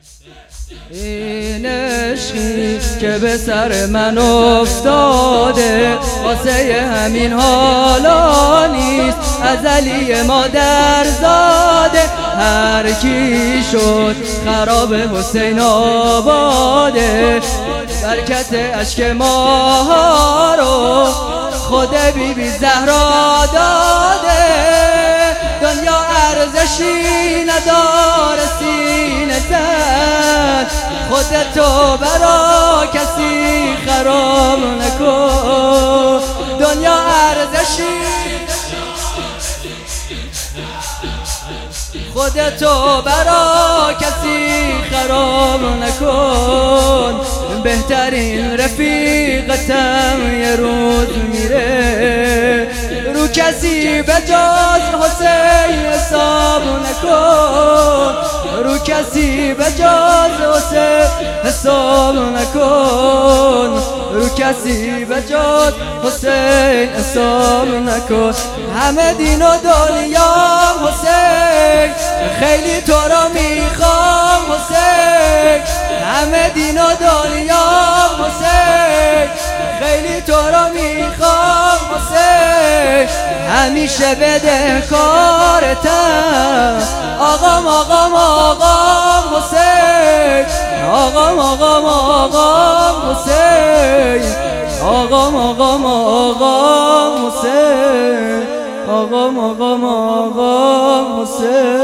این عشقی که به سر من افتاده واسه همین حالا نیست، ازلی مادر زاده. هر کی شد خراب حسین آباده، برکت اشک ماها رو خود بی بی زهرا داده. دنیا ارزشی نداره سینه زن، خودتو برا کسی خراب نکن. دنیا ارزشی خودتو برا کسی خراب نکن. بهترین رفیقتم یه روز میره، رو کسی به جز حسین حساب نکن. رو کسی به جز حسین حساب نکن. رو کسی به جز حسین حساب نکن. همه دین و دنیام حسین، خیلی تو رو میخوام حسین. همه دین و دنیام حسین، خیلی تو رو میخوام حسین. همیشه بده کارتم آقام آقام آقام حسین. آقام آقام آقام حسین. آقام آقام آقام حسین. آقام آقام آقام حسین.